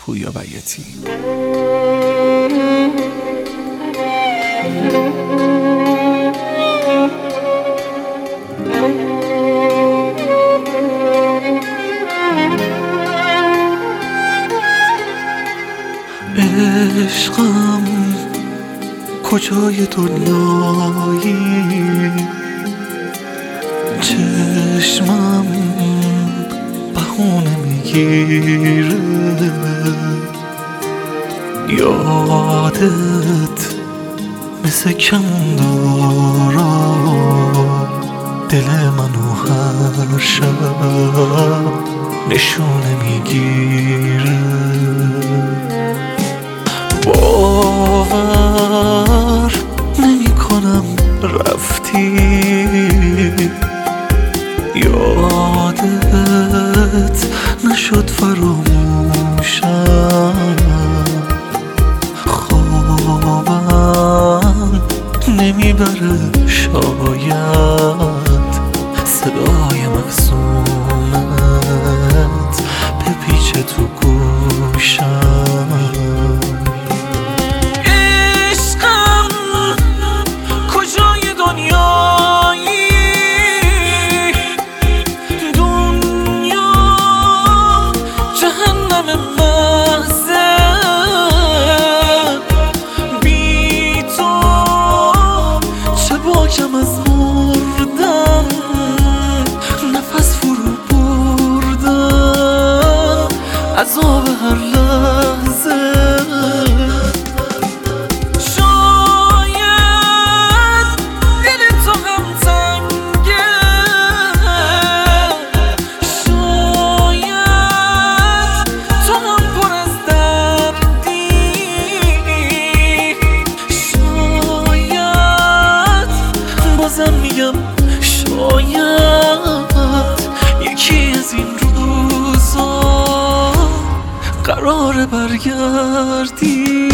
پویا بیاتی. عشقم کجای دنیایی، چشمم بهونه میگیره، یادت مثل کمندارا دل منو هر شب نشونه میگیره. باور نمی کنم رفتی، یادت نشد فراموشم، خوابم نمیبره شاید صدای معصومت بپیچه تو گوشم. باکم از مردن نفس فرو بردن، عذاب هر لحظه. شاید دل تو هم تنگه، شاید تو هم پر از دردی، بازم میگم شاید یکی از این روزا قراره برگردی.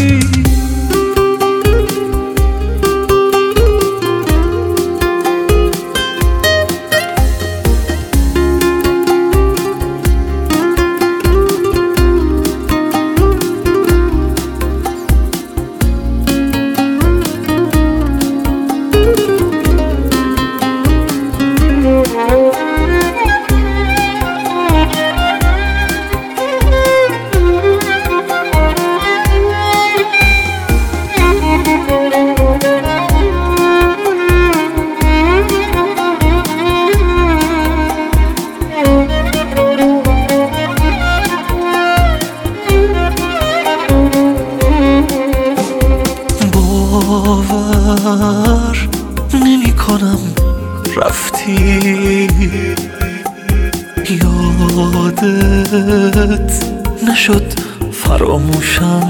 باور نمی کنم رفتی، یادت نشد فراموشم،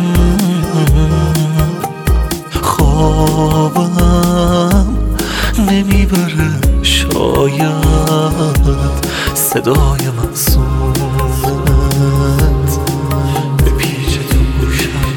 خوابم نمیبره شاید صدای معصومت بپیچه تو گوشم.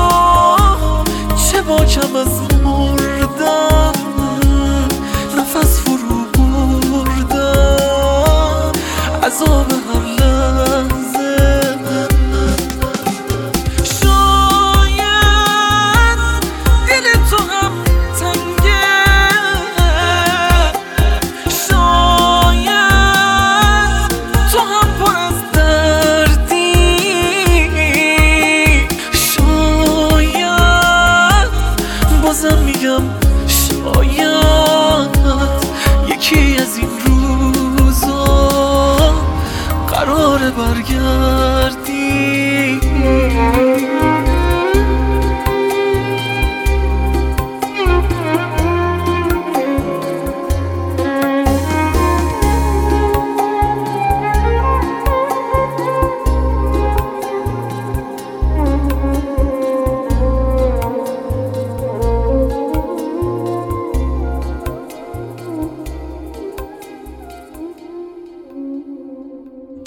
باکم از مردن نفس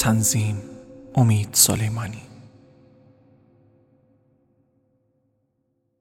تنظیم: امید سلیمانی.